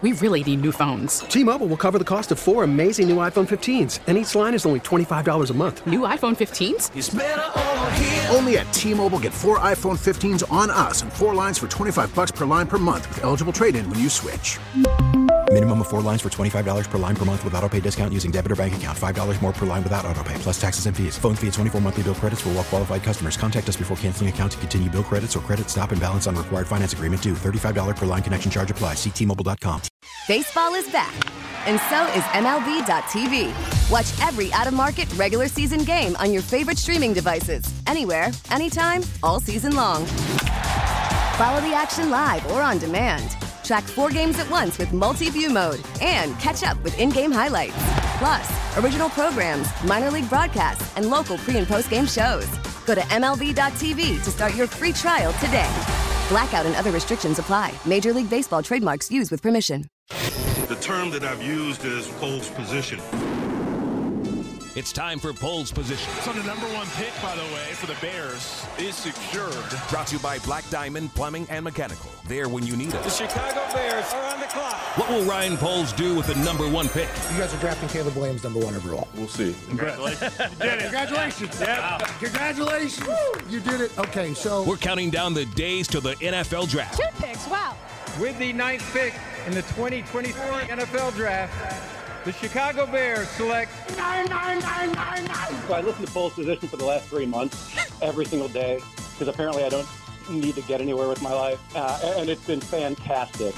We really need new phones. T-Mobile will cover the cost of 4 amazing new iPhone 15s, and each line is only $25 a month. New iPhone 15s? It's better over here. Only at T-Mobile, get 4 iPhone 15s on us and 4 lines for $25 per line per month with eligible trade-in when you switch. Minimum of 4 lines for $25 per line per month with autopay discount using debit or bank account. $5 more per line without autopay, plus taxes and fees. Phone fee at 24 monthly bill credits for well-qualified customers. Contact us before canceling account to continue bill credits or credit stop and balance on required finance agreement due. $35 per line connection charge applies. See T-Mobile.com. Baseball is back, and so is MLB.tv. Watch every out-of-market regular season game on your favorite streaming devices. Anywhere, anytime, all season long. Follow the action live or on demand. Track 4 games at once with multi-view mode and catch up with in-game highlights. Plus, original programs, minor league broadcasts, and local pre- and post-game shows. Go to MLB.tv to start your free trial today. Blackout and other restrictions apply. Major League Baseball trademarks used with permission. The term that I've used is pole's position. It's time for Pole's Position. So the number 1 pick, by the way, for the Bears is secured. Brought to you by Black Diamond Plumbing and Mechanical. There when you need us. The Chicago Bears are on the clock. What will Ryan Poles do with the number 1 pick? You guys are drafting Caleb Williams number 1 overall. We'll see. Congratulations. You did it. Congratulations. Yep. Congratulations. Woo. You did it. Okay, so we're counting down the days to the NFL draft. 2 picks, wow. With the 9th pick in the 2024 NFL draft, the Chicago Bears select 9. So I listened to Pole's Position for the last 3 months, every single day, because apparently I don't need to get anywhere with my life, and it's been fantastic.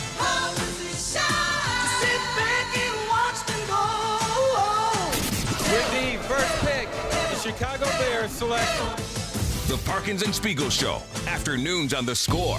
With the first pick, the Chicago Bears select the Parkins and Spiegel Show, afternoons on The Score.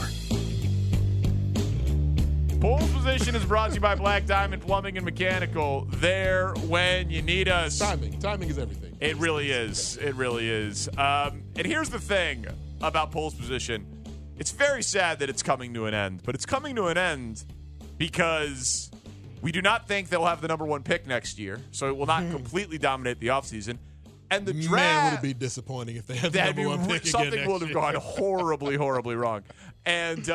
Pole's Position is brought to you by Black Diamond Plumbing and Mechanical. There when you need us. Timing is everything. It really is. It really is. And here's the thing about Pole's Position. It's very sad that it's coming to an end, but it's coming to an end because we do not think they'll have the number 1 pick next year, so it will not completely dominate the offseason. And the draft... Man, would it be disappointing if they had the number 1 pick again something would have gone horribly, horribly wrong. And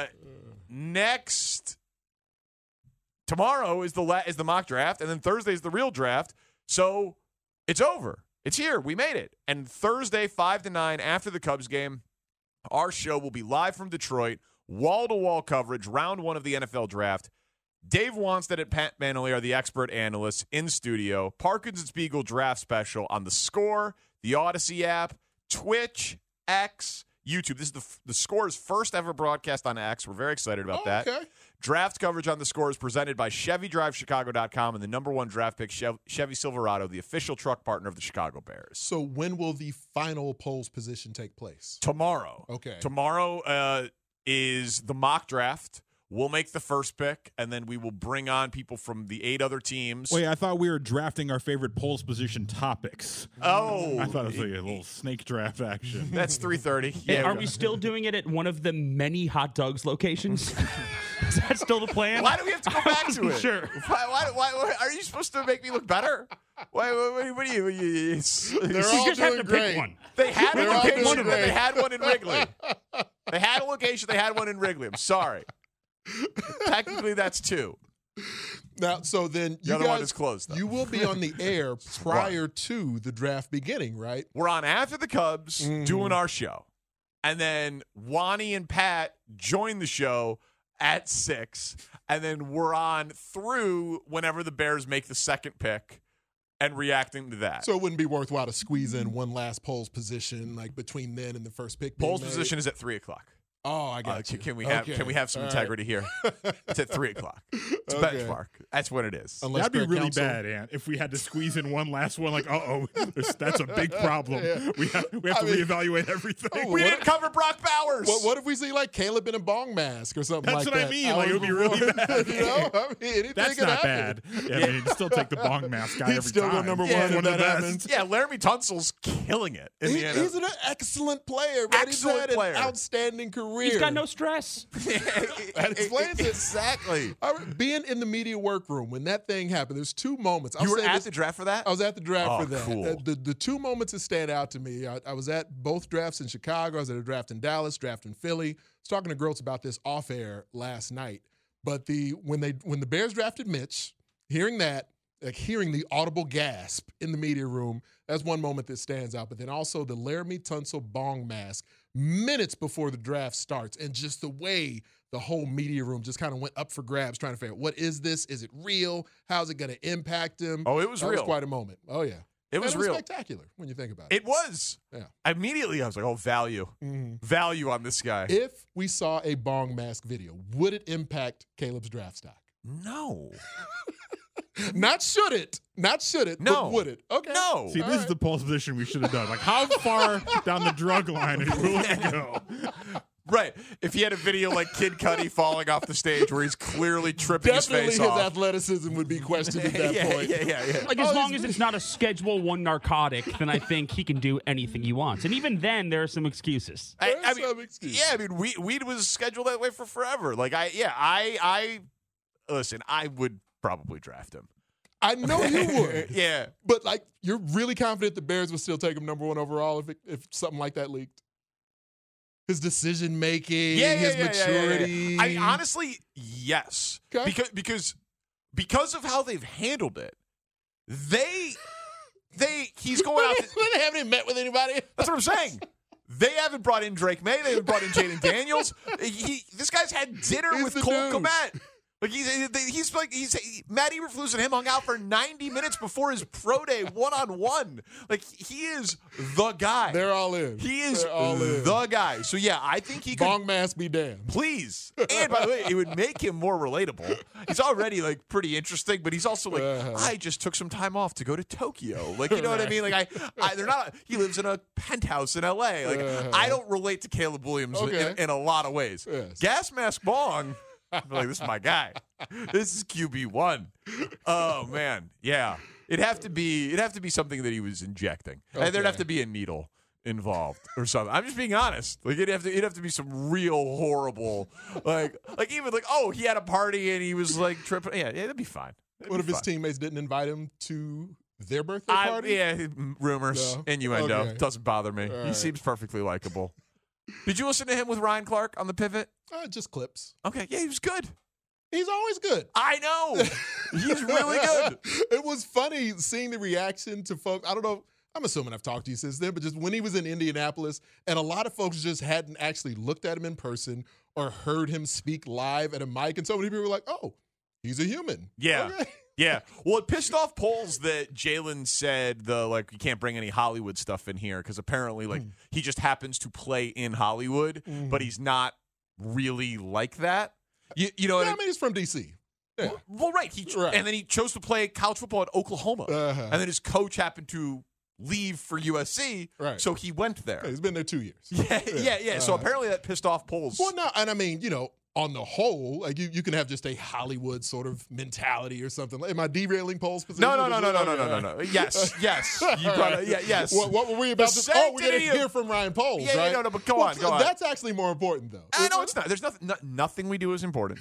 tomorrow is the mock draft, and then Thursday is the real draft. So it's over. It's here. We made it. And Thursday, 5 to 9, after the Cubs game, our show will be live from Detroit, wall-to-wall coverage, round 1 of the NFL draft. Dave Wanstead and Pat Manley are the expert analysts in studio. Parkins and Spiegel draft special on The Score, the Odyssey app, Twitch, X, YouTube. This is the Score's first ever broadcast on X. We're very excited about that. Okay. Draft coverage on The Score is presented by ChevyDriveChicago.com and the number 1 draft pick, Chevy Silverado, the official truck partner of the Chicago Bears. So when will the final Pole's Position take place? Tomorrow. Okay. Tomorrow is the mock draft. We'll make the first pick, and then we will bring on people from the 8 other teams. Wait, I thought we were drafting our favorite Pole's Position topics. Oh. I thought it was like a little snake draft action. That's 3:30. Yeah. Are we still doing it at one of the many hot dogs locations? Is that still the plan? Why do we have to go back to it? Sure. Why are you supposed to make me look better? What are you? They're all just have to great. pick one. They had a They're all location, doing but great. they had one in Wrigley. They had a location. They had one in Wrigley. I'm sorry. Technically, that's 2. Now, so then The other one is closed, though. You will be on the air prior to the draft beginning, right? We're on after the Cubs doing our show. And then Wani and Pat join the show at 6. And then we're on through whenever the Bears make the second pick and reacting to that. So it wouldn't be worthwhile to squeeze in one last Pole's Position like between then and the first pick. being Pole's made? Position is at 3 o'clock. Oh, I got you. Can we have some integrity here? It's at 3 o'clock. It's a benchmark. That's what it is. Unless That'd be Greg really Counsell- bad, Ant, if we had to squeeze in one last one. Like, that's a big problem. Yeah. We have to reevaluate everything. We didn't cover Brock Bowers. What if we see like Caleb in a bong mask or something That's like what that? I mean. Like, it would be really bad. You know? I mean, anything That's could not happen. bad. Yeah, I mean, you'd still take the bong mask guy He'd every still go time. number Yeah, one when of the that best. happens. Yeah, Laramie Tunsil's killing it in the NFL. He's an excellent player, man. Excellent He's had player. an outstanding career. He's got no stress. That explains it. Exactly. Being in the media workroom when that thing happened, there's 2 moments. You were at the draft for that? I was at the draft for that. Cool. The 2 moments that stand out to me, I was at both drafts in Chicago. I was at a draft in Dallas, draft in Philly. I was talking to Groats about this off air last night. But when the Bears drafted Mitch, hearing that, like hearing the audible gasp in the media room, that's one moment that stands out. But then also the Laramie Tunsil bong mask minutes before the draft starts, and just the way the whole media room just kind of went up for grabs, trying to figure out, what is this? Is it real? How's it going to impact him? Oh, it was that real. That was quite a moment. Oh, yeah. It was real. Spectacular when you think about it. It was. Yeah. Immediately, I was like, oh, value. Mm-hmm. Value on this guy. If we saw a bong mask video, would it impact Caleb's draft stock? No. Not should it, no. but would it? Okay. No. See, this is the pole position we should have done. Like, how far down the drug line are you willing to go? Right. If he had a video like Kid Cudi falling off the stage where he's clearly tripping Definitely his face off. athleticism would be questioned at that point. Yeah. Like, as long as it's not a Schedule 1 narcotic, then I think he can do anything he wants. And even then, there are some excuses. I mean, weed was scheduled that way for forever. Like, listen, I would probably draft him. I know you would. Yeah. But, like, you're really confident the Bears would still take him number 1 overall if something like that leaked? His decision making, his maturity. I mean, honestly, yes. Okay. Because of how they've handled it, he's going out. They haven't even met with anybody. That's what I'm saying. They haven't brought in Drake May. They haven't brought in Jaden Daniels. This guy's had dinner with Cole Kmet. Like Matt Eberflus and him hung out for 90 minutes before his pro day, one-on-one. Like, he is the guy. They're all in. He is the guy. So yeah, I think he could. Bong mask be damned. Please. And by the way, it would make him more relatable. He's already like pretty interesting, but he's also like, I just took some time off to go to Tokyo. Like, you know what I mean? Like, they're not. He lives in a penthouse in L.A. Like, I don't relate to Caleb Williams in a lot of ways. Yes. Gas mask Bong. I'm like, this is my guy. This is QB1. Oh man, yeah. It'd have to be something that he was injecting. Okay. There'd have to be a needle involved or something. I'm just being honest. Like, it'd have to be some real horrible, like even like, oh, he had a party and he was like tripping. Yeah, that'd be fine. What if his teammates didn't invite him to their birthday party? Rumors, innuendo. Okay. Doesn't bother me. He seems perfectly likable. Did you listen to him with Ryan Clark on the Pivot? Just clips. Okay, yeah, he was good. He's always good. I know. He's really good. It was funny seeing the reaction to folks. I don't know. I'm assuming I've talked to you since then, but just when he was in Indianapolis, and a lot of folks just hadn't actually looked at him in person or heard him speak live at a mic, and so many people were like, oh, he's a human. Yeah. Okay. Yeah. Well, it pissed off Poles that Jalen said you can't bring any Hollywood stuff in here because apparently he just happens to play in Hollywood, but he's not really like that. You know what I mean? He's from D.C. Yeah. Well, right. And then he chose to play college football at Oklahoma. And then his coach happened to leave for USC, so he went there. Yeah, he's been there 2 years. Yeah. So apparently that pissed off Poles. Well, no, and I mean, on the whole, like you can have just a Hollywood sort of mentality or something. Am I derailing Poles' position? No. Yes. You brought it. Yeah, yes. What were we about to? Oh, we're going to hear from Ryan Poles, right? Yeah, no, but go on. That's actually more important, though. No, it's not. There's nothing we do is important.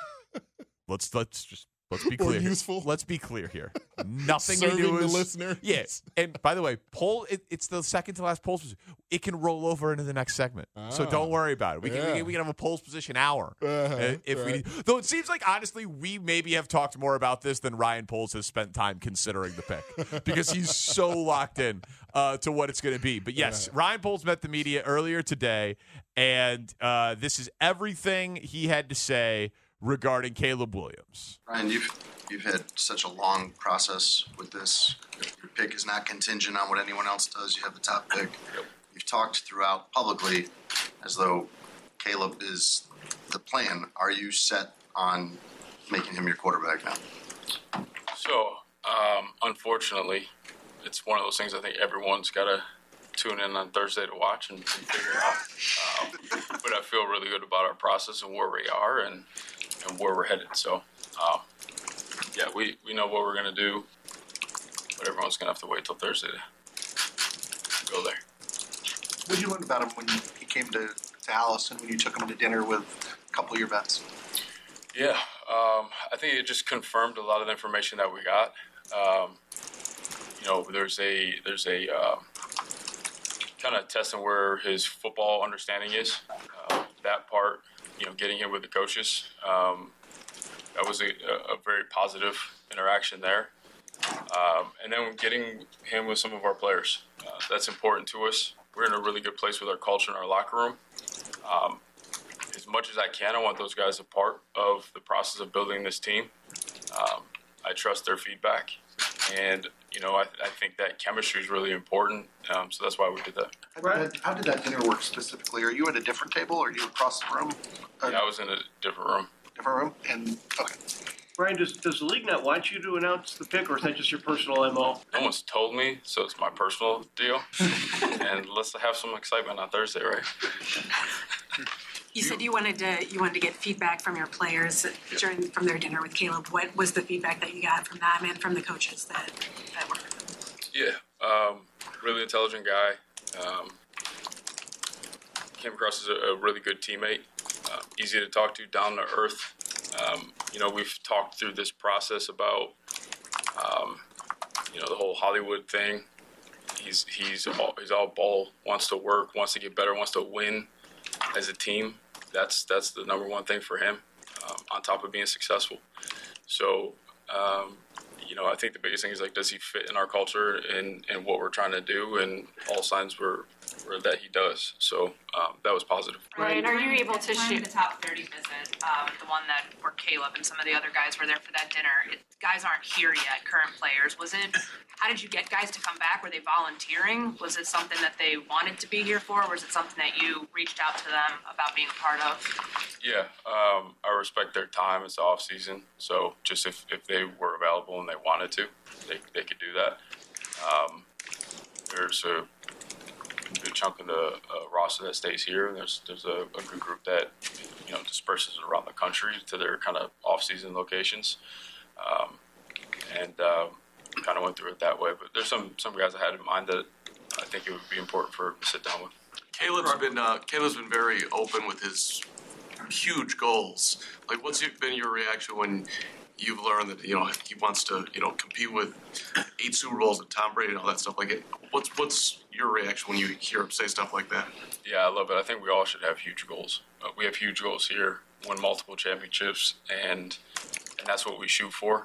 Let's be clear. Useful. Let's be clear here. Nothing Serving we do is the listener. Yes. And by the way, it's the second to last polls position. It can roll over into the next segment, so don't worry about it. We can have a polls position hour if we need. Though it seems like honestly, we maybe have talked more about this than Ryan Poles has spent time considering the pick because he's so locked in to what it's going to be. But yes, Ryan Poles met the media earlier today, and this is everything he had to say regarding Caleb Williams. Ryan, you've had such a long process with this. Your pick is not contingent on what anyone else does. You have the top pick. You've talked throughout publicly as though Caleb is the plan. Are you set on making him your quarterback now? So, unfortunately, it's one of those things I think everyone's got to tune in on Thursday to watch and figure it out. But I feel really good about our process and where we are and where we're headed. So, we know what we're going to do, but everyone's going to have to wait till Thursday to go there. What did you learn about him when he came to Alice and when you took him to dinner with a couple of your vets? Yeah, I think it just confirmed a lot of the information that we got. There's a kind of testing where his football understanding is. That part, getting him with the coaches, that was a very positive interaction there. And then getting him with some of our players. That's important to us. We're in a really good place with our culture in our locker room. As much as I can, I want those guys a part of the process of building this team. I trust their feedback. And, I think that chemistry is really important. So that's why we did that. How did that dinner work specifically? Are you at a different table or are you across the room? Yeah, I was in a different room. Different room? And okay. Brian, does the league not want you to announce the pick, or is that just your personal MO? No one's told me, so it's my personal deal. And let's have some excitement on Thursday, right? You said you wanted to get feedback from your players from their dinner with Caleb. What was the feedback that you got from them and from the coaches that were? Yeah, really intelligent guy. Came across as a really good teammate. Easy to talk to, down to earth. We've talked through this process about, the whole Hollywood thing. He's all ball, wants to work, wants to get better, wants to win as a team. That's the number one thing for him, on top of being successful. So, I think the biggest thing is, does he fit in our culture and what we're trying to do? And all signs were that he does. So that was positive. Ryan, are you able to share the top 30 visit, the one that where Caleb and some of the other guys were there for that dinner? Guys aren't here yet, current players. How did you get guys to come back? Were they volunteering? Was it something that they wanted to be here for? Or was it something that you reached out to them about being a part of? Yeah, I respect their time. It's the off season. So just if they were available and they wanted to, they could do that. There's a good chunk of the roster that stays here, and there's a good group that disperses around the country to their kind of off-season locations, and kind of went through it that way. But there's some guys I had in mind that I think it would be important for to sit down with. Caleb's been very open with his huge goals. What's been your reaction when you've learned that he wants to compete with 8 Super Bowls with Tom Brady and all that stuff like it? What's your reaction when you hear him say stuff like that? Yeah, I love it. I think we all should have huge goals. We have huge goals here, win multiple championships, and that's what we shoot for.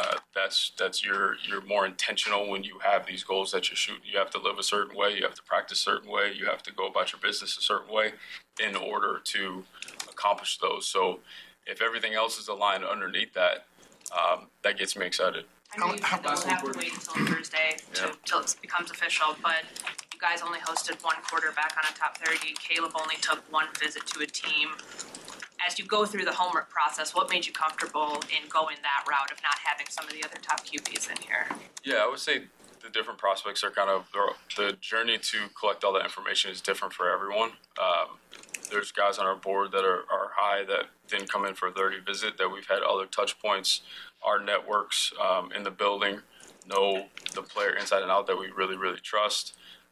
You're more intentional when you have these goals that you shoot. You have to live a certain way. You have to practice a certain way. You have to go about your business a certain way in order to accomplish those. So if everything else is aligned underneath that, that gets me excited. I know you said that we'll have to wait until Thursday till it becomes official, but you guys only hosted one quarterback on a top 30. Caleb only took one visit to a team. As you go through the homework process, what made you comfortable in going that route of not having some of the other top QBs in here? Yeah, I would say the different prospects are kind of the journey to collect all that information is different for everyone. There's guys on our board that are high that didn't come in for a 30 visit, that we've had other touch points. Our networks in the building know the player inside and out that we really, really trust.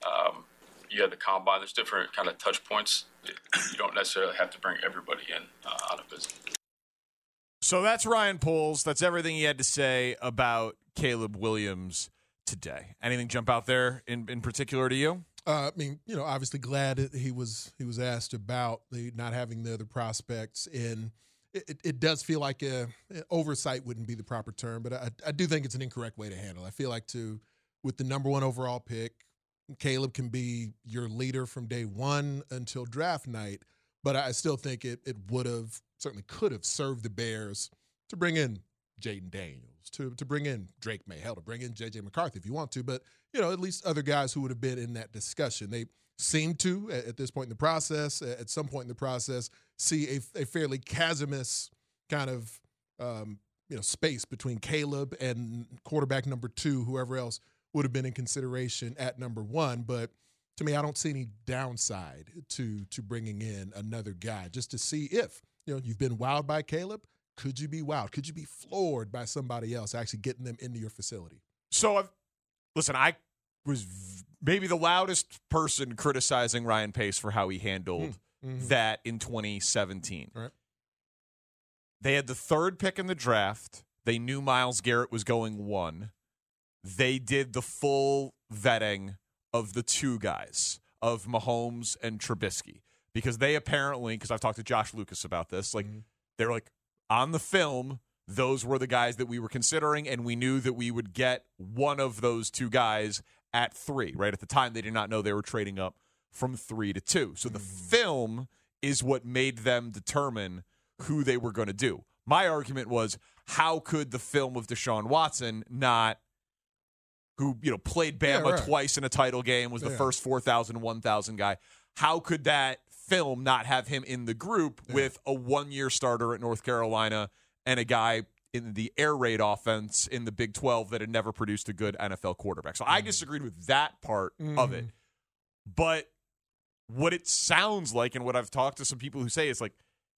You had the combine. There's different kind of touch points. You don't necessarily have to bring everybody in on a visit. So that's Ryan Poles. That's everything he had to say about Caleb Williams today. Anything jump out there in particular to you? Obviously glad that he was asked about the not having the other prospects in. It does feel like oversight wouldn't be the proper term, but I do think it's an incorrect way to handle it. I feel like with the number 1 overall pick, Caleb can be your leader from day one until draft night, but I still think it could have served the Bears to bring in Jaden Daniels, to bring in Drake May, hell, to bring in J.J. McCarthy if you want to, but at least other guys who would have been in that discussion. They seem to, at this point in the process, at some point in the process, see a fairly chasmous kind of space between Caleb and quarterback number 2, whoever else would have been in consideration at number 1. But to me, I don't see any downside to bringing in another guy just to see if you've been wowed by Caleb. Could you be wowed? Could you be floored by somebody else actually getting them into your facility? So, I was maybe the loudest person criticizing Ryan Pace for how he handled that in 2017. Right. They had the 3rd pick in the draft. They knew Myles Garrett was going 1. They did the full vetting of the 2 guys, of Mahomes and Trubisky, because they apparently, because I've talked to Josh Lucas about this, they're on the film, those were the guys that we were considering, and we knew that we would get one of those two guys at 3, right? At the time, they did not know they were trading up from 3 to 2. So the film is what made them determine who they were going to do. My argument was, how could the film of Deshaun Watson not, who played Bama twice in a title game, was the first 4,000, 1,000 guy, how could that film not have him in the group with a 1-year starter at North Carolina and a guy in the air raid offense in the Big 12 that had never produced a good NFL quarterback? So I disagreed with that part of it. But what it sounds like, and what I've talked to some people who say, is like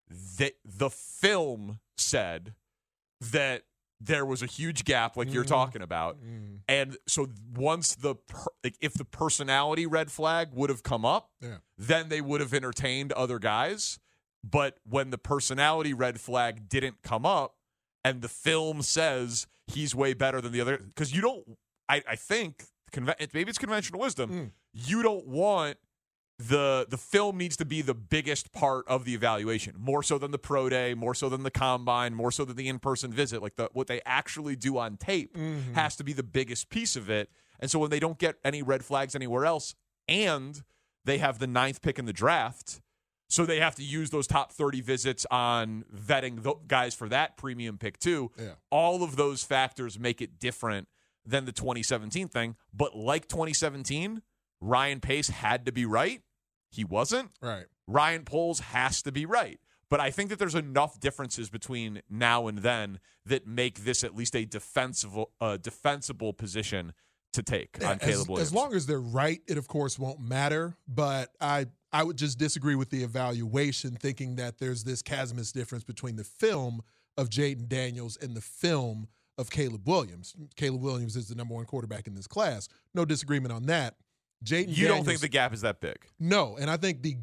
the film said that there was a huge gap like you're talking about. And so once if the personality red flag would have come up, then they would have entertained other guys. But when the personality red flag didn't come up and the film says he's way better than the other, because you don't, I think, maybe it's conventional wisdom, you don't want the film needs to be the biggest part of the evaluation, more so than the pro day, more so than the combine, more so than the in-person visit. Like what they actually do on tape has to be the biggest piece of it. And so when they don't get any red flags anywhere else, and they have the 9th pick in the draft, so they have to use those top 30 visits on vetting the guys for that premium pick too. All of those factors make it different than the 2017 thing. But like 2017, Ryan Pace had to be right. He wasn't. Right. Ryan Poles has to be right. But I think that there's enough differences between now and then that make this at least a defensible position to take on Caleb Williams. As long as they're right, it of course won't matter. But I would just disagree with the evaluation, thinking that there's this chasmous difference between the film of Jayden Daniels and the film of Caleb Williams. Caleb Williams is the number 1 quarterback in this class. No disagreement on that. You don't think the gap is that big? No, and I think the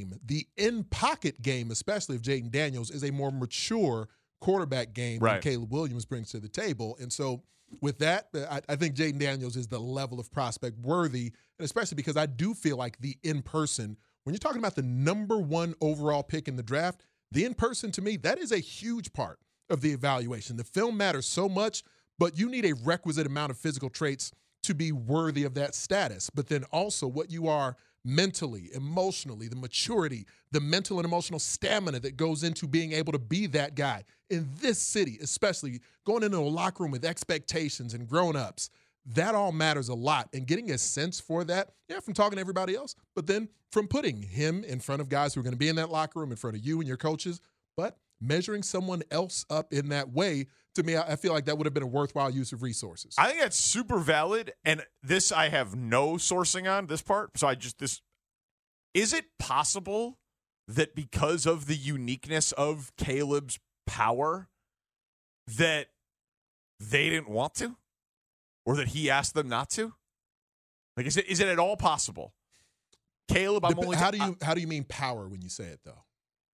in-pocket game, especially of Jayden Daniels, is a more mature quarterback game than Caleb Williams brings to the table. And so with that, I think Jayden Daniels is the level of prospect worthy, and especially because I do feel like the in-person, when you're talking about the number 1 overall pick in the draft, the in-person, to me, that is a huge part of the evaluation. The film matters so much, but you need a requisite amount of physical traits to be worthy of that status. But then also what you are mentally, emotionally, the maturity, the mental and emotional stamina that goes into being able to be that guy in this city, especially going into a locker room with expectations and grown-ups. That all matters a lot. And getting a sense for that, from talking to everybody else, but then from putting him in front of guys who are going to be in that locker room, in front of you and your coaches, but measuring someone else up in that way, to me, I feel like that would have been a worthwhile use of resources. I think that's super valid, and this I have no sourcing on this part. So is it possible that because of the uniqueness of Caleb's power that they didn't want to, or that he asked them not to? Like, is it at all possible? Caleb, how do you mean power when you say it though?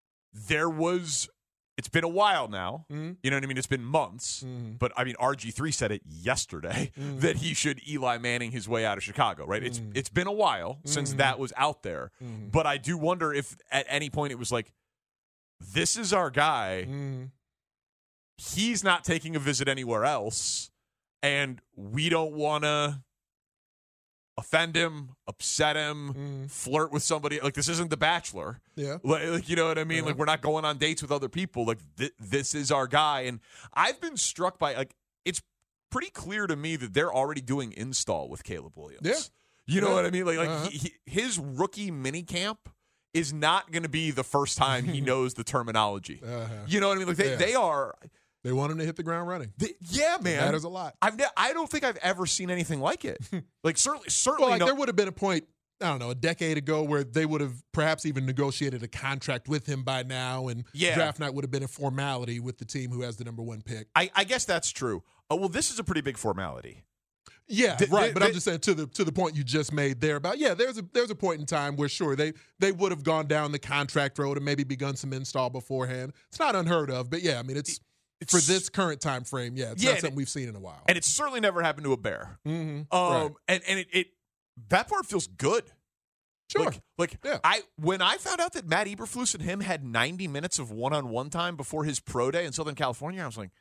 It's been a while now. You know what I mean? It's been months. But, I mean, RG3 said it yesterday that he should Eli Manning his way out of Chicago, right? It's been a while since that was out there. But I do wonder if at any point it was like, this is our guy. He's not taking a visit anywhere else, and we don't want to offend him, upset him, flirt with somebody. Like, this isn't The Bachelor. Yeah. Like, you know what I mean? Like, we're not going on dates with other people. Like, this is our guy. And I've been struck by, like, it's pretty clear to me that they're already doing install with Caleb Williams. Yeah. You know what I mean? Like his rookie minicamp is not going to be the first time he knows the terminology. You know what I mean? Like, they are... They want him to hit the ground running. Yeah, man. That matters a lot. I don't think I've ever seen anything like it. Like, certainly. Well, like, there would have been a point, I don't know, a decade ago where they would have perhaps even negotiated a contract with him by now, and draft night would have been a formality with the team who has the number 1 pick. I guess that's true. Well, this is a pretty big formality. Yeah, right. But I'm just saying to the point you just made there about, there's a point in time where, sure, they would have gone down the contract road and maybe begun some install beforehand. It's not unheard of, but I mean, it's for this current time frame, it's not something we've seen in a while. And it's certainly never happened to a Bear. Right. And it that part feels good. Sure. When I found out that Matt Eberflus and him had 90 minutes of one-on-one time before his pro day in Southern California, I was like,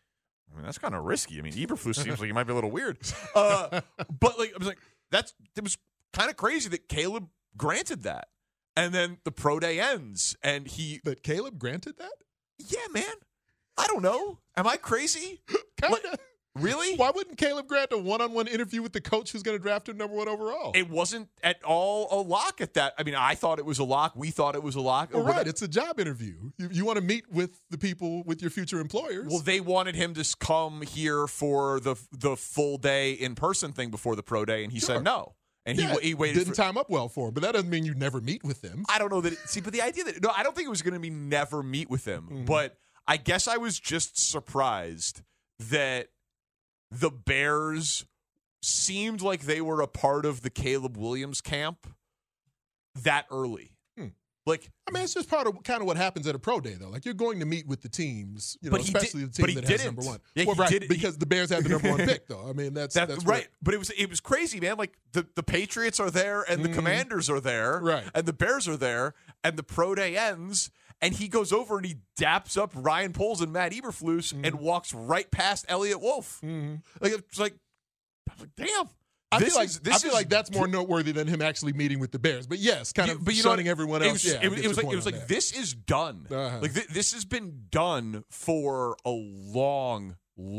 I mean, that's kind of risky. I mean, Eberflus seems like he might be a little weird. But like, I was like, it was kind of crazy that Caleb granted that. And then the pro day ends, and That Caleb granted that? Yeah, man. I don't know. Am I crazy? Kinda. Really? Why wouldn't Caleb grant a one-on-one interview with the coach who's going to draft him number 1 overall? It wasn't at all a lock at that. I mean, I thought it was a lock. We thought it was a lock. Well, right. It's a job interview. You want to meet with the people, with your future employers. Well, they wanted him to come here for the full day in-person thing before the pro day, and he said no. And he waited. Didn't time up well for him, but that doesn't mean you never meet with them. I don't know that. But the idea that I don't think it was going to be never meet with him. But I guess I was just surprised that the Bears seemed like they were a part of the Caleb Williams camp that early. Like, I mean, it's just part of kind of what happens at a pro day, though. Like, you're going to meet with the teams, especially the team that has number 1. Yeah, well, right, because the Bears had the number 1 pick, though. I mean, that's right. But it was crazy, man. Like, the Patriots are there, and the Commanders are there, right, and the Bears are there, and the pro day ends, and he goes over and he daps up Ryan Poles and Matt Eberflus and walks right past Elliott Wolf. Like, it's like, damn. I feel like that's more noteworthy than him actually meeting with the Bears. But yes, kind of shunning everyone else. It was like this is done. Like this has been done for a long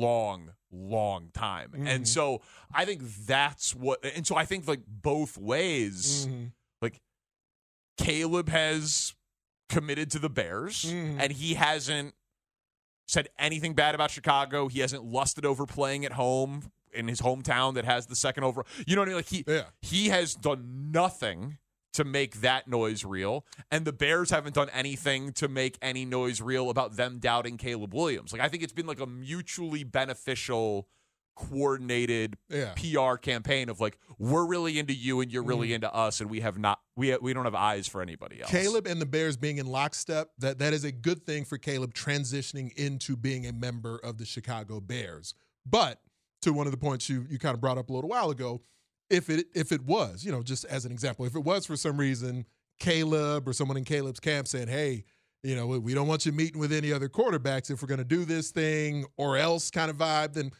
time. And so I think that's what. And so I think like both ways, like Caleb has committed to the Bears, and he hasn't said anything bad about Chicago. He hasn't lusted over playing at home in his hometown that has the second overall. You know what I mean? Like he has done nothing to make that noise real, and the Bears haven't done anything to make any noise real about them doubting Caleb Williams. Like, I think it's been like a mutually beneficial, coordinated PR campaign of like, we're really into you and you're really into us, and we don't have eyes for anybody else. Caleb and the Bears being in lockstep, that is a good thing for Caleb transitioning into being a member of the Chicago Bears. But to one of the points you kind of brought up a little while ago, if it was, just as an example, if it was for some reason Caleb or someone in Caleb's camp saying, hey, we don't want you meeting with any other quarterbacks if we're going to do this thing or else kind of vibe, then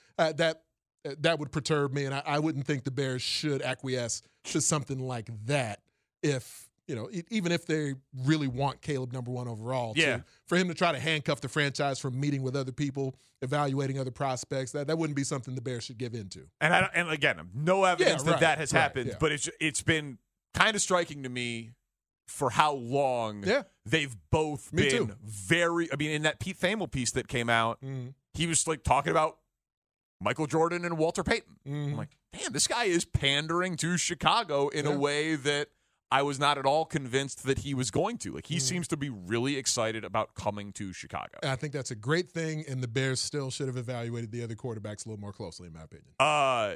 that would perturb me, and I wouldn't think the Bears should acquiesce to something like that if, even if they really want Caleb number 1 overall. For him to try to handcuff the franchise from meeting with other people, evaluating other prospects, that wouldn't be something the Bears should give into. And again, no evidence that has happened, but it's been kind of striking to me for how long they've both been very. I mean, in that Pete Thamel piece that came out, he was like talking about Michael Jordan and Walter Payton. I'm like, damn, this guy is pandering to Chicago in a way that I was not at all convinced that he was going to. Like, he seems to be really excited about coming to Chicago. I think that's a great thing, and the Bears still should have evaluated the other quarterbacks a little more closely, in my opinion.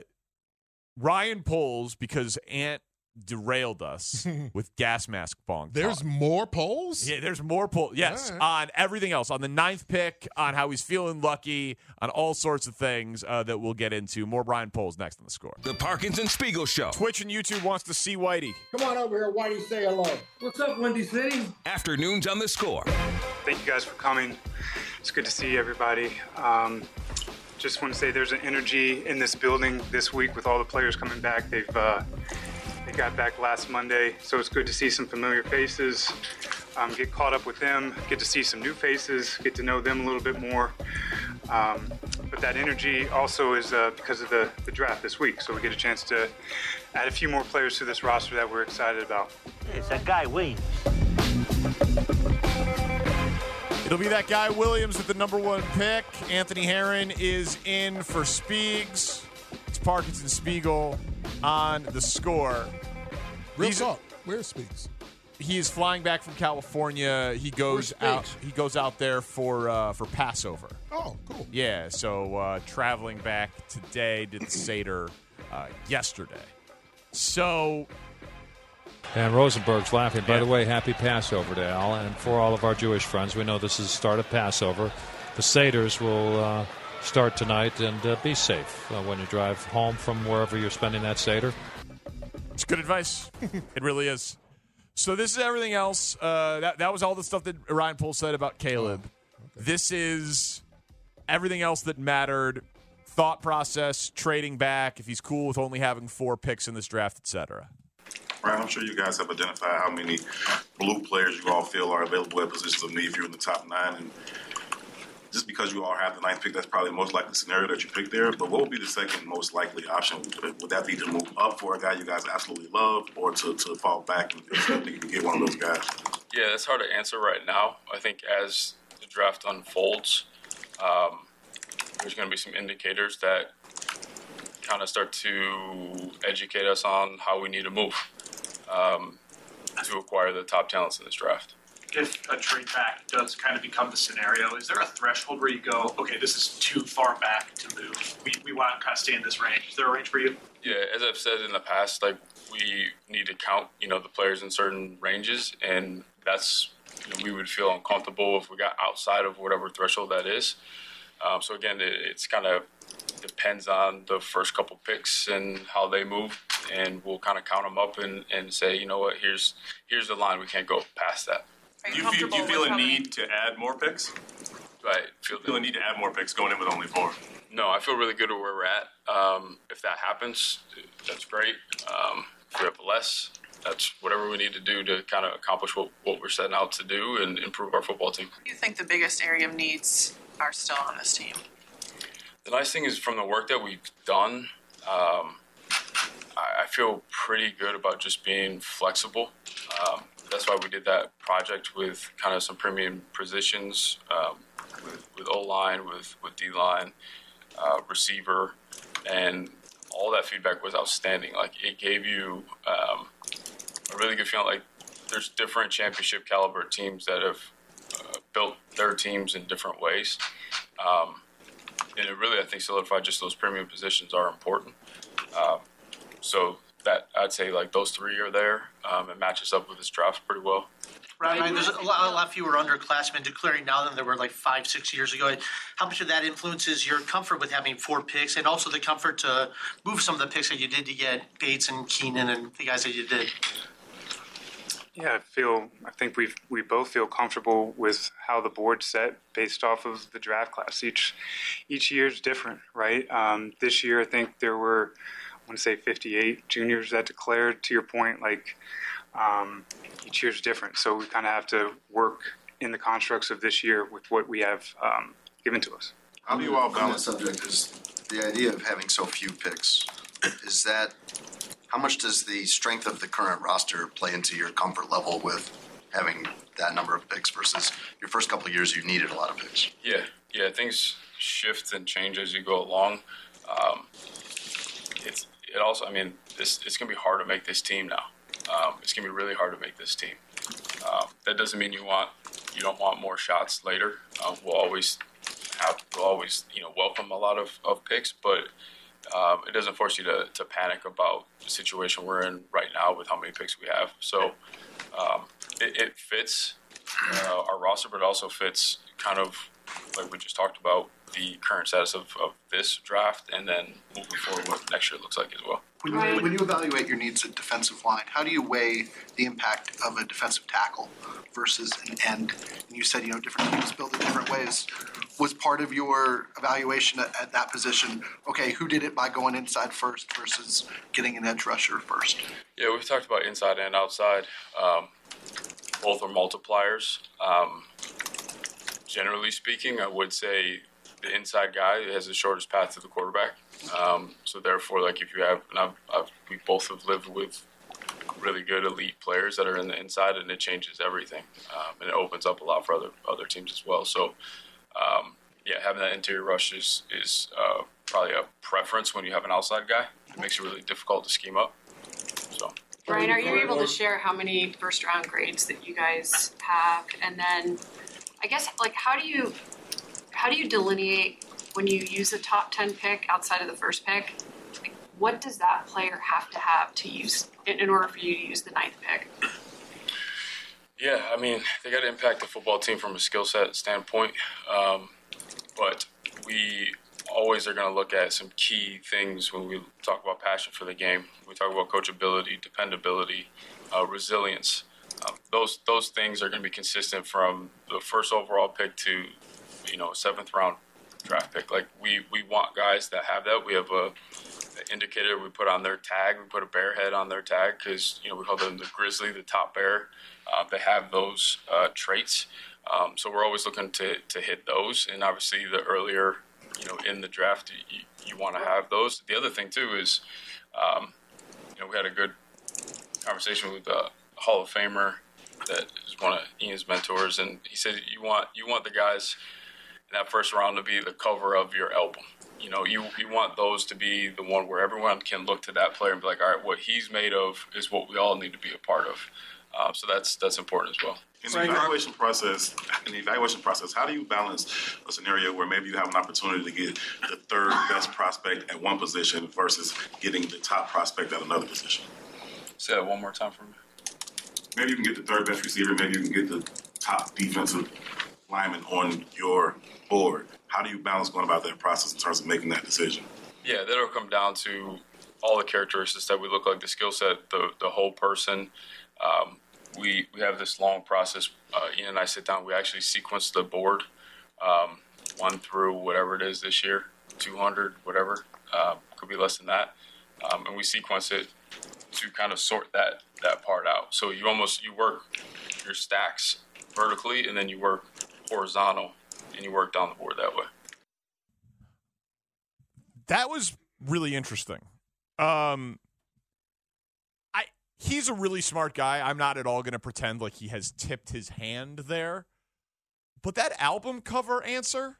Ryan Poles, because Ant derailed us with gas mask bonk. There's more polls? Yeah, there's more polls. Yes, on everything else. On the 9th pick, on how he's feeling lucky, on all sorts of things that we'll get into. More Ryan Poles next on The Score. The Parkinson Spiegel Show. Twitch and YouTube wants to see Whitey. Come on over here, Whitey. Say hello. What's up, Windy City? Afternoons on The Score. Thank you guys for coming. It's good to see everybody. Just want to say there's an energy in this building this week with all the players coming back. They got back last Monday, so it's good to see some familiar faces, get caught up with them, get to see some new faces, get to know them a little bit more. But that energy also is because of the draft this week, so we get a chance to add a few more players to this roster that we're excited about. It's a guy Williams. It'll be that guy Williams with the number 1 pick. Anthony Herron is in for Spiegs. It's Parkinson Spiegel on The Score. Real talk. Where's Spiegs? He is flying back from California. He goes out. He goes out there for Passover. Oh, cool. Yeah. So traveling back today, did the Seder yesterday. So. And Rosenberg's laughing. By the way, happy Passover to Al. And for all of our Jewish friends, we know this is the start of Passover. The Seders will start tonight, and be safe when you drive home from wherever you're spending that Seder. It's good advice. It really is. So this is everything else. That was all the stuff that Ryan Poles said about Caleb. Oh, okay. This is everything else that mattered, thought process, trading back, if he's cool with only having 4 picks in this draft, etc. Right, I'm sure you guys have identified how many blue players you all feel are available at positions of need if you're in the top 9. And just because you all have the 9th pick, that's probably the most likely scenario that you pick there. But what would be the second most likely option? Would that be to move up for a guy you guys absolutely love, or to fall back and think you can get one of those guys? Yeah, it's hard to answer right now. I think as the draft unfolds, there's going to be some indicators that kind of start to educate us on how we need to move to acquire the top talents in this draft. If a trade back does kind of become the scenario, is there a threshold where you go, okay, this is too far back to move? We want to kind of stay in this range. Is there a range for you? Yeah, as I've said in the past, like we need to count, the players in certain ranges, and that's, we would feel uncomfortable if we got outside of whatever threshold that is. So again, it's kind of depends on the first couple picks and how they move, and we'll kind of count them up and say, you know what, here's the line. We can't go past that. Do you feel a need to add more picks? Right. Feel a need to add more picks going in with only 4? No, I feel really good at where we're at. If that happens, that's great. If we have less, that's whatever we need to do to kind of accomplish what we're setting out to do and improve our football team. Do you think the biggest area of needs are still on this team? The nice thing is from the work that we've done, I feel pretty good about just being flexible. That's why we did that project with kind of some premium positions, with O-line, with D-line, receiver, and all that feedback was outstanding. Like, it gave you a really good feeling. Like, there's different championship caliber teams that have built their teams in different ways. And it really, I think, solidified just those premium positions are important. So that, I'd say, like, those 3 are there. It matches up with this draft pretty well. Right, there's a lot fewer underclassmen declaring now than there were like 5-6 years ago. How much of that influences your comfort with having 4 picks, and also the comfort to move some of the picks that you did to get Bates and Keenan and the guys that you did? Yeah, I think we both feel comfortable with how the board's set based off of the draft class. Each year is different, right? This year, I think there were, I want to say 58 juniors that declared. To your point, like, each year's different. So we kind of have to work in the constructs of this year with what we have given to us. How do you all balance subject is the idea of having so few picks? Is that, how much does the strength of the current roster play into your comfort level with having that number of picks versus your first couple of years you needed a lot of picks? Yeah, things shift and change as you go along. It also, I mean, it's going to be hard to make this team now. It's going to be really hard to make this team. That doesn't mean you don't want more shots later. We'll always welcome a lot of picks, but it doesn't force you to panic about the situation we're in right now with how many picks we have. So it fits our roster, but it also fits kind of like we just talked about, the current status of this draft, and then moving forward what next year looks like as well. When you evaluate your needs at defensive line, how do you weigh the impact of a defensive tackle versus an end? And you said, different teams build it different ways. Was part of your evaluation at that position, okay, who did it by going inside first versus getting an edge rusher first? Yeah, we've talked about inside and outside. Both are multipliers. Generally speaking, I would say the inside guy has the shortest path to the quarterback. So therefore, like, if you have, we both have lived with really good elite players that are in the inside, and it changes everything, and it opens up a lot for other teams as well. So, having that interior rush is probably a preference when you have an outside guy. It makes it really difficult to scheme up. So, Brian, are you able to share how many first-round grades that you guys have, and then, I guess, like, how do you delineate when you use a top 10 pick outside of the first pick? Like, what does that player have to use in order for you to use the 9th pick? Yeah, I mean, they got to impact the football team from a skill set standpoint, but we always are going to look at some key things when we talk about passion for the game. We talk about coachability, dependability, resilience. Those things are going to be consistent from the first overall pick to, 7th round draft pick. Like we want guys that have that. We have an indicator we put on their tag. We put a bear head on their tag because we call them the grizzly, the top bear. They have those traits. So we're always looking to hit those. And obviously, the earlier in the draft, you want to have those. The other thing too is, we had a good conversation with a Hall of Famer that is one of Ian's mentors, and he said you want the guys in that first round to be the cover of your album. You want those to be the one where everyone can look to that player and be like, all right, what he's made of is what we all need to be a part of. So that's important as well. In the evaluation process, how do you balance a scenario where maybe you have an opportunity to get the third best prospect at one position versus getting the top prospect at another position? Say that one more time for me. Maybe you can get the third best receiver. Maybe you can get the top defensive lineman on your board. How do you balance going about that process in terms of making that decision? Yeah, that'll come down to all the characteristics that we look like, the skill set, the whole person. We have this long process. Ian and I sit down. We actually sequence the board, 1 through whatever it is this year, 200, whatever. Could be less than that. And we sequence it to kind of sort that part out. So you work your stacks vertically, and then you work horizontal, and you work down the board that way. That was really interesting. He's a really smart guy. I'm not at all going to pretend like he has tipped his hand there. But that album cover answer,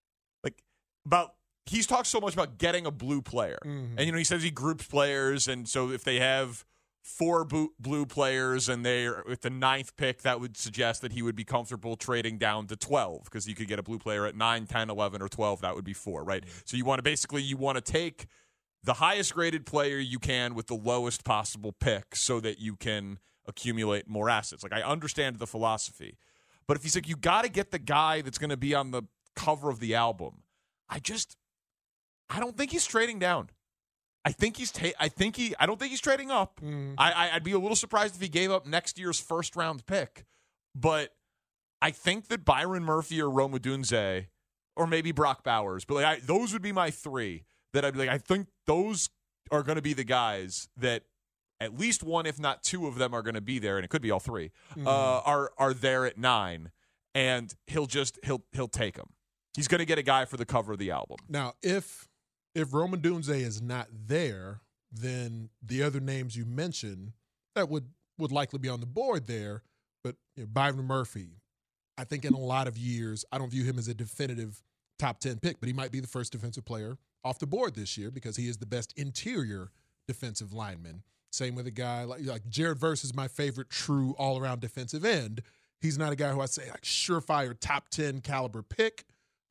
he's talked so much about getting a blue player. Mm-hmm. And, he says he groups players. And so if they have 4 blue players and they're with the 9th pick, that would suggest that he would be comfortable trading down to 12 because you could get a blue player at 9, 10, 11, or 12. That would be 4, right? Mm-hmm. So you want to take the highest graded player you can with the lowest possible pick so that you can accumulate more assets. I understand the philosophy. But if he's like, you got to get the guy that's going to be on the cover of the album, I don't think he's trading down. I don't think he's trading up. I'd be a little surprised if he gave up next year's first round pick. But I think that Byron Murphy or Rome Odunze or maybe Brock Bowers, but those would be my 3 that I'd be like, I think those are going to be the guys that at least 1, if not 2 of them are going to be there, and it could be all 3, are there at 9, and he'll take them. He's going to get a guy for the cover of the album. Now, if Rome Odunze is not there, then the other names you mentioned that would likely be on the board there, but Byron Murphy, I think in a lot of years, I don't view him as a definitive top 10 pick, but he might be the first defensive player off the board this year because he is the best interior defensive lineman. Same with a guy like Jared Verse is my favorite true all-around defensive end. He's not a guy who I say surefire top 10 caliber pick.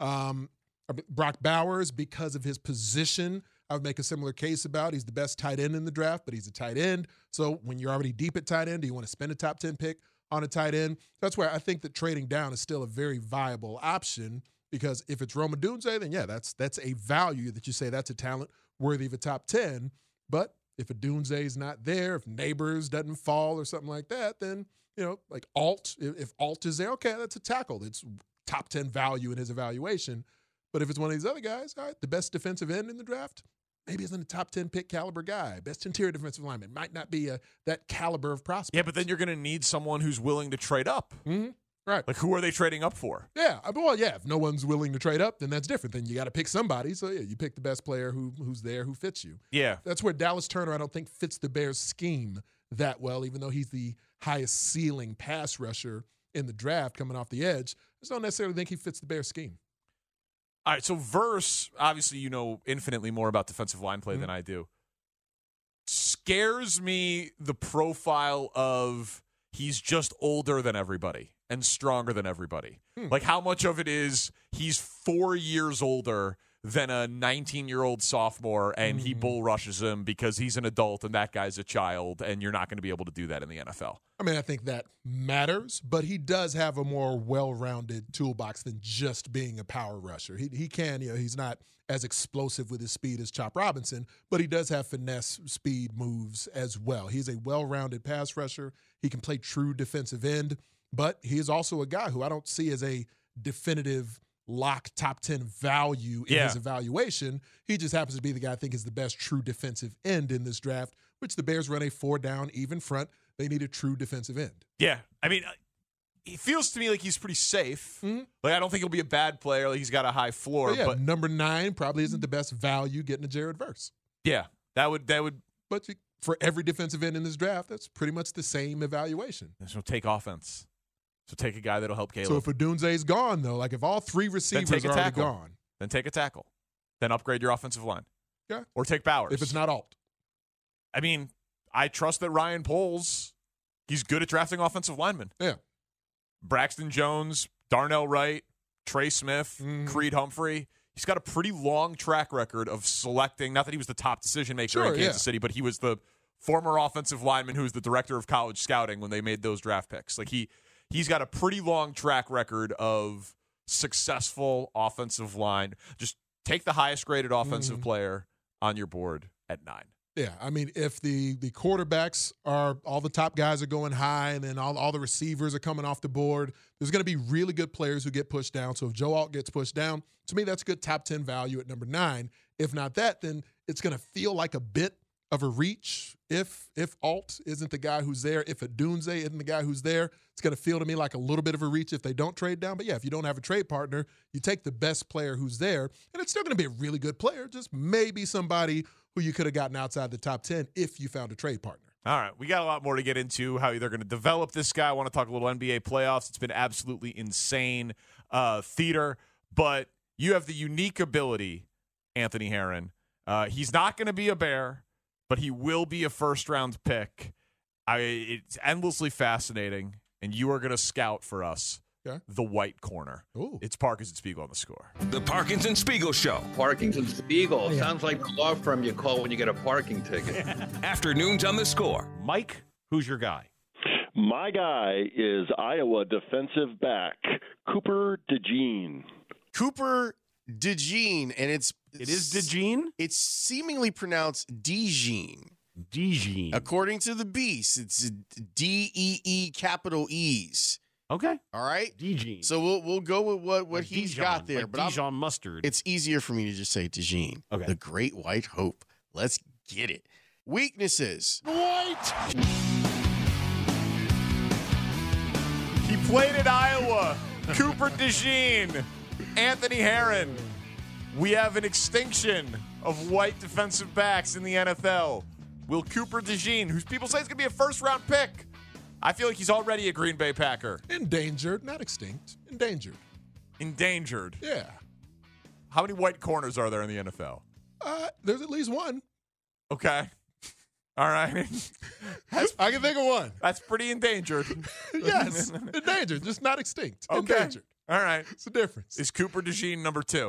Brock Bowers, because of his position, I would make a similar case about. He's the best tight end in the draft, but he's a tight end. So when you're already deep at tight end, do you want to spend a top 10 pick on a tight end? That's where I think that trading down is still a very viable option. Because if it's Rome Odunze, then that's a value that you say that's a talent worthy of a top 10. But if Odunze is not there, if Neighbors doesn't fall or something like that, then like Alt, if Alt is there, okay, that's a tackle. It's top 10 value in his evaluation. But if it's one of these other guys, all right, the best defensive end in the draft, maybe isn't a top 10 pick caliber guy. Best interior defensive lineman might not be that caliber of prospect. Yeah, but then you're going to need someone who's willing to trade up. Mm-hmm. Right. Who are they trading up for? Yeah. If no one's willing to trade up, then that's different. Then you got to pick somebody. So, you pick the best player who's there, who fits you. Yeah. That's where Dallas Turner, I don't think, fits the Bears' scheme that well, even though he's the highest ceiling pass rusher in the draft coming off the edge. I just don't necessarily think he fits the Bears' scheme. All right, so Verse, obviously you know infinitely more about defensive line play than I do. Scares me the profile of he's just older than everybody and stronger than everybody. Like how much of it is he's 4 years older than a 19-year-old sophomore and he bull rushes him because he's an adult and that guy's a child and you're not going to be able to do that in the NFL. I think that matters, but he does have a more well-rounded toolbox than just being a power rusher. He can, he's not as explosive with his speed as Chop Robinson, but he does have finesse, speed, moves as well. He's a well-rounded pass rusher. He can play true defensive end, but he is also a guy who I don't see as a definitive lock top 10 value in his evaluation. He just happens to be the guy I think is the best true defensive end in this draft, which the Bears run a 4-down even front. They need a true defensive end. Yeah. I mean, he feels to me like he's pretty safe. Like, I don't think he'll be a bad player. Like, he's got a high floor. But number 9 probably isn't the best value getting a Jared Verse. Yeah. That would. But for every defensive end in this draft, that's pretty much the same evaluation. So take offense. So take a guy that'll help Caleb. So if Odunze's gone, though, like if all 3 receivers are already gone. Then take a tackle. Then upgrade your offensive line. Yeah. Or take Bowers. If it's not Alt. I mean, I trust that Ryan Poles, he's good at drafting offensive linemen. Yeah. Braxton Jones, Darnell Wright, Trey Smith, Creed Humphrey. He's got a pretty long track record of selecting, not that he was the top decision maker in Kansas City, but he was the former offensive lineman who was the director of college scouting when they made those draft picks. Like he's got a pretty long track record of successful offensive line. Just take the highest graded offensive player on your board at 9. Yeah, I mean, if the quarterbacks are all the top guys are going high and then all the receivers are coming off the board, there's going to be really good players who get pushed down. So if Joe Alt gets pushed down, to me, that's good top 10 value at number 9. If not that, then it's going to feel like a bit of a reach. If Alt isn't the guy who's there, if Odunze isn't the guy who's there, it's going to feel to me like a little bit of a reach if they don't trade down. But yeah, if you don't have a trade partner, you take the best player who's there, and it's still going to be a really good player, just maybe somebody who you could have gotten outside the top 10 if you found a trade partner. All right, we got a lot more to get into, how they're going to develop this guy. I want to talk a little NBA playoffs. It's been absolutely insane theater, but you have the unique ability, Anthony Herron. He's not going to be a Bear, but he will be a first-round pick. It's endlessly fascinating, and you are going to scout for us the white corner. Ooh. It's Parkinson Spiegel on the score. The Parkinson Spiegel Show. Parkinson Spiegel. Sounds like the law firm you call when you get a parking ticket. Afternoons on the score. Mike, who's your guy? My guy is Iowa defensive back Cooper DeJean. Cooper DeJean, and it is DeJean? It's seemingly pronounced DeJean. DeJean. According to the Beast, it's D-E-E capital E's. Okay. All right. DeJean. So we'll go with what like he's Dijon, got there. like But Dijon mustard. It's easier for me to just say DeJean. Okay. The Great White Hope. Let's get it. Weaknesses. White. He played at Iowa. Cooper DeJean. Anthony Herron. We have an extinction of white defensive backs in the NFL. Will Cooper DeJean, who people say is going to be a first-round pick, I feel like he's already a Green Bay Packer. Endangered, not extinct. Endangered. Endangered. Yeah. How many white corners are there in the NFL? There's at least one. Okay. All right. I can think of one. That's pretty endangered. Yes. Endangered, just not extinct. Okay. Endangered. All right. It's a difference. Is Cooper DeJean number 2?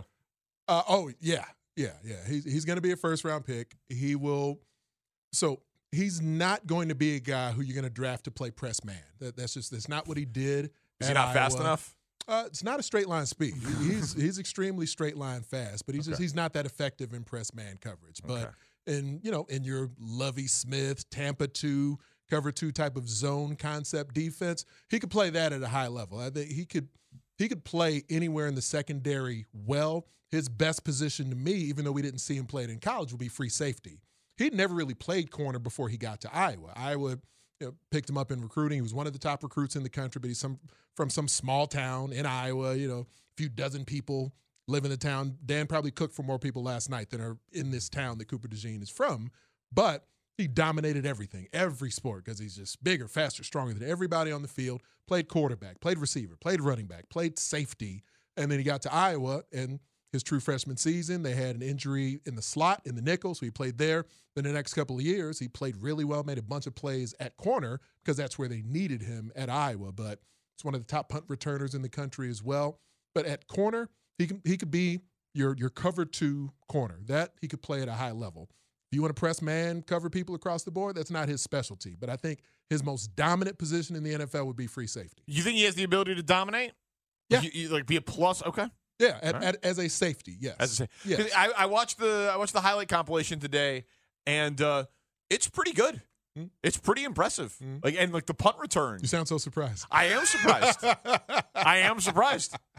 Yeah. He's going to be a first-round pick. He will – so – he's not going to be a guy who you're going to draft to play press man. That's not what he did. Is he not fast enough? It's not a straight line speed. He's extremely straight line fast, but he's not that effective in press man coverage. But in your Lovie Smith, Tampa 2, cover 2 type of zone concept defense, he could play that at a high level. I think he could play anywhere in the secondary well. His best position to me, even though we didn't see him play it in college, would be free safety. He'd never really played corner before he got to Iowa. Iowa picked him up in recruiting. He was one of the top recruits in the country, but he's from some small town in Iowa. A few dozen people live in the town. Dan probably cooked for more people last night than are in this town that Cooper DeJean is from. But he dominated everything, every sport, because he's just bigger, faster, stronger than everybody on the field. Played quarterback, played receiver, played running back, played safety. And then he got to Iowa, and his true freshman season, they had an injury in the slot, in the nickel, so he played there. Then the next couple of years, he played really well, made a bunch of plays at corner because that's where they needed him at Iowa. But it's one of the top punt returners in the country as well. But at corner, he could be your cover 2 corner. That he could play at a high level. If you want to press man, cover people across the board, that's not his specialty. But I think his most dominant position in the NFL would be free safety. You think he has the ability to dominate? Yeah. You like be a plus? Okay. Yeah, as a safety, yes. As a safety. Yes. I watched the highlight compilation today, and it's pretty good. It's pretty impressive. Like the punt returns. You sound so surprised. I am surprised. I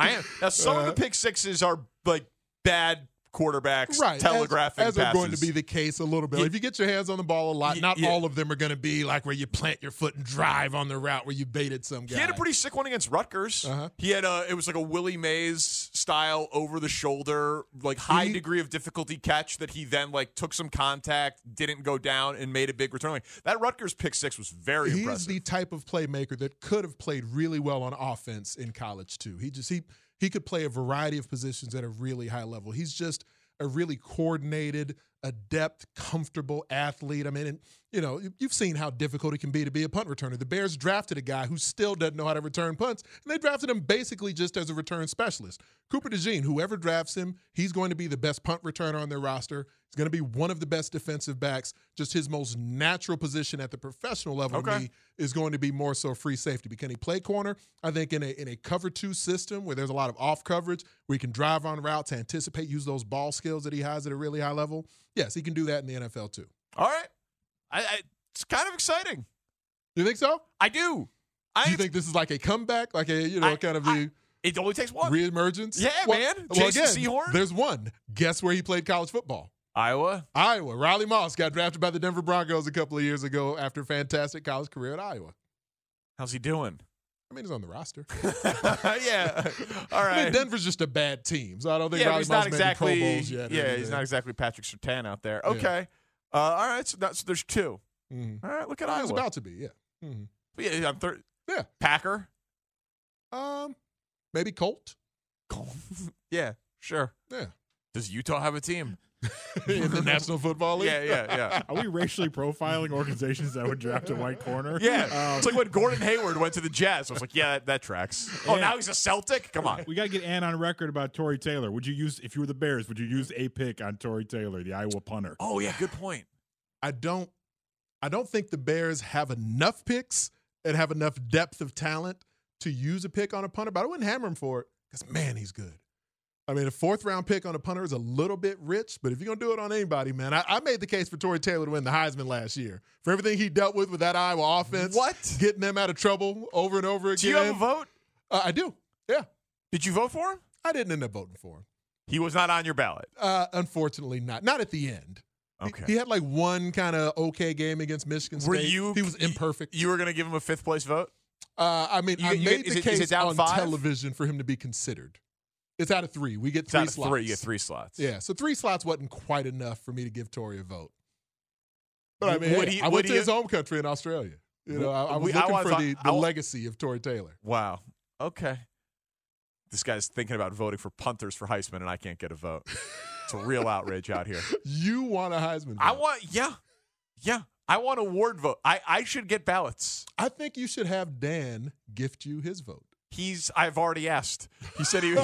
I am. Now, some of the pick sixes are like bad quarterbacks telegraphing as passes. are going to be the case a little bit. If you get your hands on the ball a lot, not all of them are going to be like where you plant your foot and drive on the route where you baited some guy. He had a pretty sick one against Rutgers. He had it was like a Willie Mays style over the shoulder, like high degree of difficulty catch that he then like took some contact, didn't go down, and made a big return. Like that Rutgers pick six was very impressive. He's the type of playmaker that could have played really well on offense in college too. He could play a variety of positions at a really high level. He's just a really coordinated, adept, comfortable athlete. I mean, and, you've seen how difficult it can be to be a punt returner. The Bears drafted a guy who still doesn't know how to return punts, and they drafted him basically just as a return specialist. Cooper DeJean, whoever drafts him, he's going to be the best punt returner on their roster. He's going to be one of the best defensive backs. Just his most natural position at the professional level to me is going to be more so free safety. But can he play corner? I think in a cover two system where there's a lot of off coverage, where he can drive on routes, anticipate, use those ball skills that he has at a really high level. Yes, he can do that in the NFL too. All right. It's kind of exciting. You think so? I do. You think this is like a comeback, like a it only takes one reemergence? Yeah, man. Jason Sehorn. There's one. Guess where he played college football? Iowa. Riley Moss got drafted by the Denver Broncos a couple of years ago after a fantastic college career at Iowa. How's he doing? I mean, he's on the roster. Yeah. All right. I mean, Denver's just a bad team, so I don't think Riley he's Moss not made any Pro Bowls exactly. yet. Yeah, he's not exactly Patrick Surtain out there. Okay. All right. So there's two. Mm-hmm. All right. Look at Iowa. He's about to be. Yeah. Mm-hmm. Yeah. I'm third. Yeah. Packer. Maybe Colt. Yeah. Sure. Yeah. Does Utah have a team? In the National Football League? Yeah. Are we racially profiling organizations that would draft a white corner? Yeah. It's like when Gordon Hayward went to the Jazz. I was like, yeah, that tracks. Oh, now he's a Celtic? Come on. We got to get Ann on record about Torrey Taylor. Would you use, if you were the Bears, would you use a pick on Torrey Taylor, the Iowa punter? Oh, yeah, good point. I don't think the Bears have enough picks and have enough depth of talent to use a pick on a punter, but I wouldn't hammer him for it because, man, he's good. I mean, a fourth-round pick on a punter is a little bit rich, but if you're going to do it on anybody, man, I made the case for Torrey Taylor to win the Heisman last year. For everything he dealt with that Iowa offense. What? Getting them out of trouble over and over again. Do you have a vote? I do, yeah. Did you vote for him? I didn't end up voting for him. He was not on your ballot? Unfortunately not. Not at the end. Okay. He had like one kind of okay game against Michigan State. He was imperfect. You were going to give him a fifth-place vote? I made the case on 5? television for him to be considered. It's out of 3. We get 3 slots. 3, you get 3 slots. Yeah, so 3 slots wasn't quite enough for me to give Torrey a vote. But I mean, I went to his home country in Australia. I was looking for the legacy of Torrey Taylor. Wow. Okay. This guy's thinking about voting for punters for Heisman, and I can't get a vote. It's a real outrage out here. You want a Heisman vote? Yeah. I want a Ward vote. I should get ballots. I think you should have Dan gift you his vote. I've already asked. He said he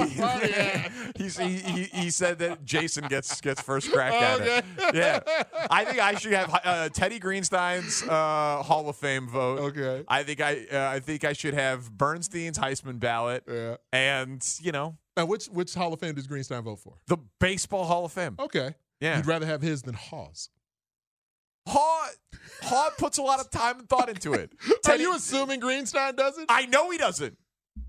said that Jason gets first crack at it. Yeah, I think I should have Teddy Greenstein's Hall of Fame vote. Okay, I think I should have Bernstein's Heisman ballot. Yeah, and now which Hall of Fame does Greenstein vote for? The Baseball Hall of Fame. Okay, yeah, you'd rather have his than Hawes. Haw puts a lot of time and thought into it. Are you assuming Greenstein doesn't? I know he doesn't.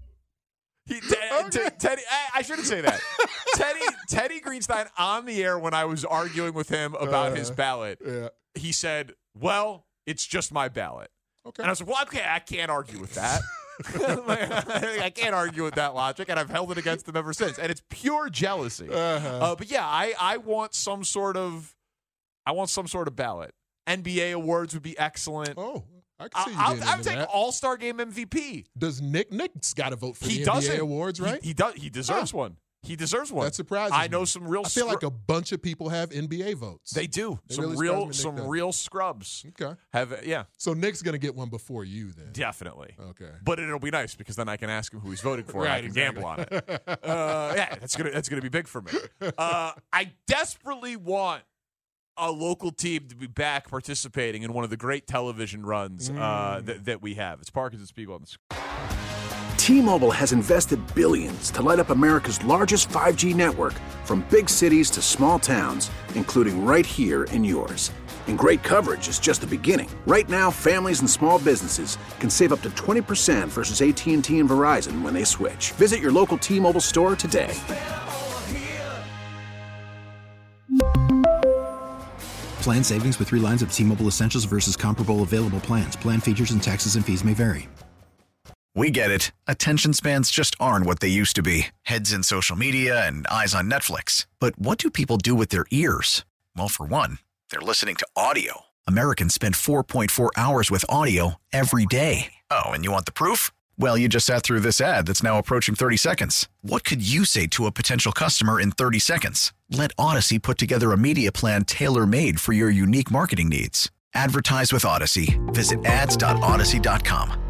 Teddy, I shouldn't say that. Teddy Greenstein on the air when I was arguing with him about his ballot, he said, "Well, it's just my ballot." Okay. And I was like, "Well, okay, I can't argue with that. I can't argue with that logic," and I've held it against him ever since. And it's pure jealousy. But yeah, I want some sort of ballot. NBA awards would be excellent. Oh. I can see you I would take All-Star Game MVP. Does Nick's got to vote for the NBA awards, right? He does. He deserves one. He deserves one. That surprises I know some real. I feel like a bunch of people have NBA votes. They do. Some real scrubs. Okay. So Nick's going to get one before you then. Definitely. Okay. But it'll be nice because then I can ask him who he's voting for. Right, and I can gamble on it. That's gonna be big for me. I desperately want a local team to be back participating in one of the great television runs that we have. It's Parkins and Spiegel on the screen. T-Mobile has invested billions to light up America's largest 5G network, from big cities to small towns, including right here in yours. And great coverage is just the beginning. Right now, families and small businesses can save up to 20% versus AT&T and Verizon when they switch. Visit your local T-Mobile store today. Plan savings with 3 lines of T-Mobile Essentials versus comparable available plans. Plan features and taxes and fees may vary. We get it. Attention spans just aren't what they used to be. Heads in social media and eyes on Netflix. But what do people do with their ears? Well, for one, they're listening to audio. Americans spend 4.4 hours with audio every day. Oh, and you want the proof? Well, you just sat through this ad that's now approaching 30 seconds. What could you say to a potential customer in 30 seconds? Let Odyssey put together a media plan tailor-made for your unique marketing needs. Advertise with Odyssey. Visit ads.odyssey.com.